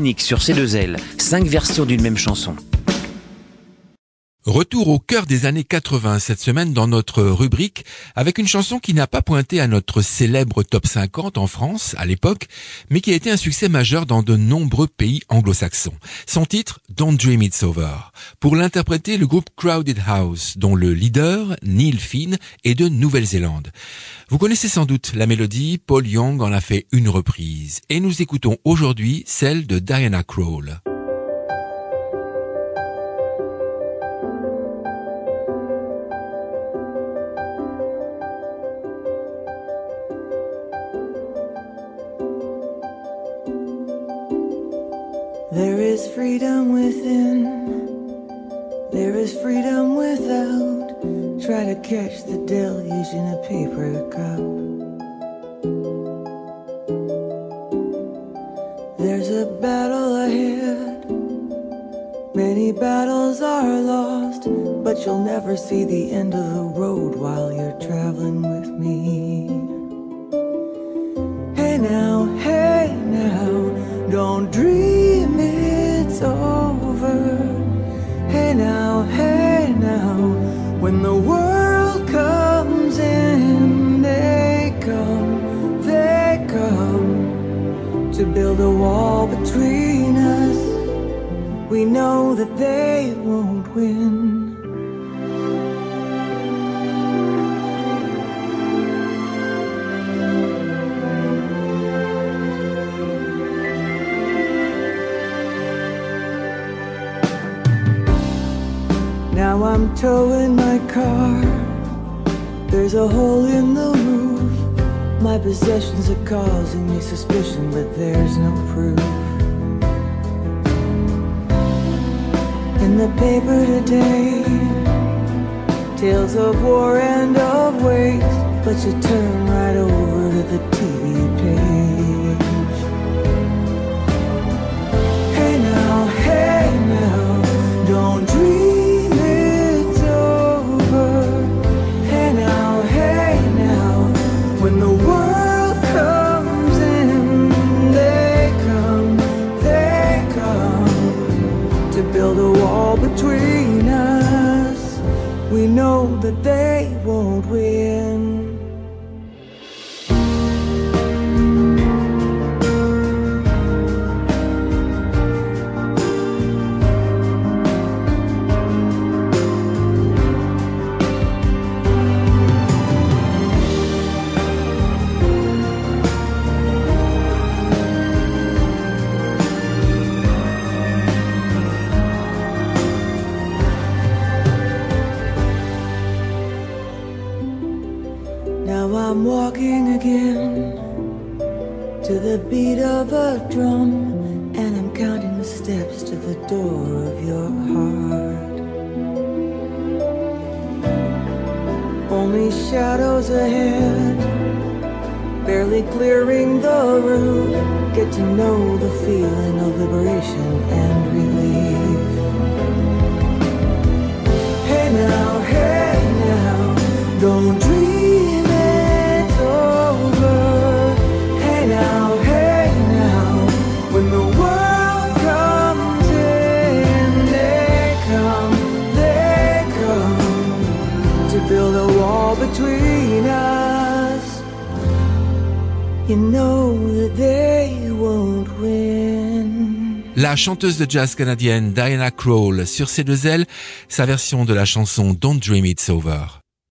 unique sur C2L, 5 versions d'une même chanson. Retour au cœur des années 80 cette semaine dans notre rubrique avec une chanson qui n'a pas pointé à notre célèbre top 50 en France à l'époque, mais qui a été un succès majeur dans de nombreux pays anglo-saxons. Son titre, Don't Dream It's Over. Pour l'interpréter, le groupe Crowded House, dont le leader, Neil Finn, est de Nouvelle-Zélande. Vous connaissez sans doute la mélodie, Paul Young en a fait une reprise. Et nous écoutons aujourd'hui celle de Diana Krall. There is freedom within, there is freedom without. Try to catch the deluge in a paper cup. There's a battle ahead, many battles are lost, but you'll never see the end of the road while you're traveling with me. Hey now, don't dream it's over. Hey now, when the world comes in, they come to build a wall between us. We know that they won't win. Now I'm towing my car, there's a hole in the roof. My possessions are causing me suspicion, but there's no proof. In the paper today, tales of war and of waste, but you turn right over to the TV page. Hey now, don't dream it's over. Hey now, when the world comes in, they come to build a wall between us. We know that they won't win. I'm walking again to the beat of a drum, and I'm counting the steps to the door of your heart. Only shadows ahead, barely clearing the roof. Get to know the feeling of liberation and relief. Hey now, don't dream it's over. Hey now, when the world comes in, they come to build a wall between us. You know that they won't win. La chanteuse de jazz canadienne Diana Krall sur C2L, sa version de la chanson Don't Dream It's Over.